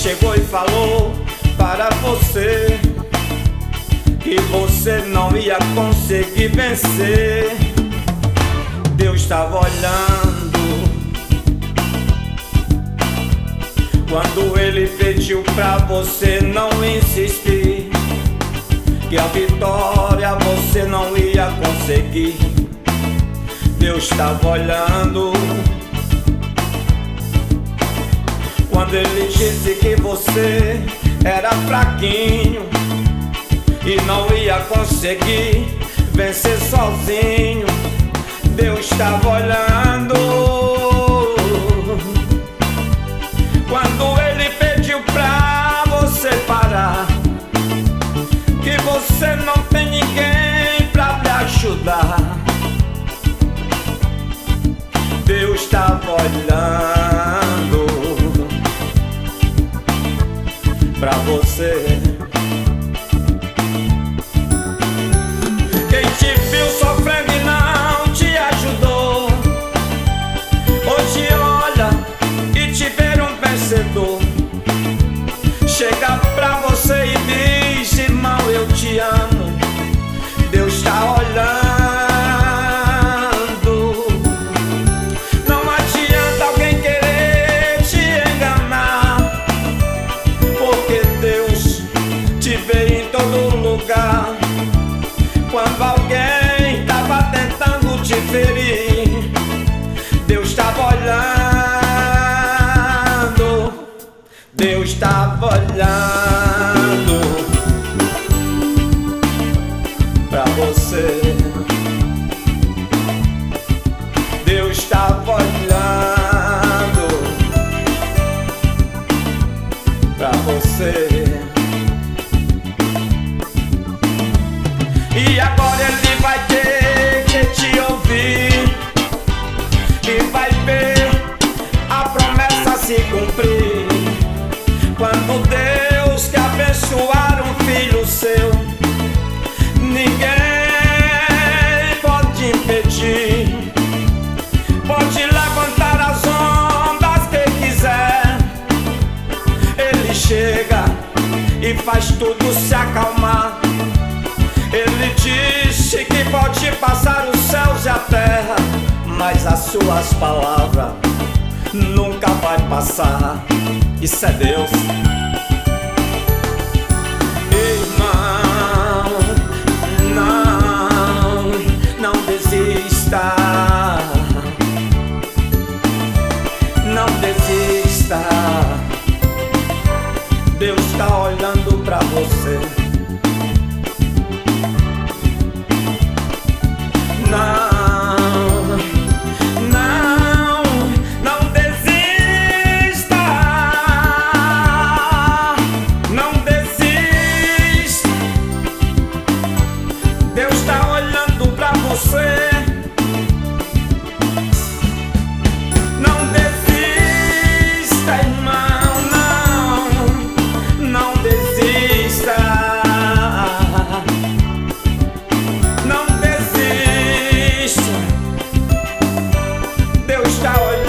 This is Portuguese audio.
chegou e falou para você que você não ia conseguir vencer. Deus estava olhando quando Ele pediu pra você não insistir, que a vitória você não ia conseguir. Deus estava olhando quando Ele disse que você era fraquinho e não ia conseguir vencer sozinho. Deus estava olhando quando Ele pediu pra você parar, que você não tem ninguém pra lhe ajudar. Deus estava olhando pra você. Quem te viu sofrendo e não te ajudou, hoje olha e te vê um vencedor. Chega pra você e diz: irmão, eu te amo. Deus está olhando. Não adianta alguém querer te enganar, porque Deus te vê em todo lugar. Quando alguém estava tentando te ferir, Deus estava olhando. Deus estava olhando pra você. Deus estava olhando pra você. E agora Ele vai ter que te ouvir e vai ver a promessa se cumprir. Quando Deus quer abençoar um filho seu, ninguém pode impedir. Pode levantar as ondas que quiser, Ele chega e faz tudo se acalmar. Ele disse que pode passar os céus e a terra, mas as suas palavras nunca vai passar. Isso é Deus. Irmão, não desista. Não desista. Deus está olhando pra você. Deus está olhando pra você. Não desista, irmão, não desista. Não desista. Deus está olhando.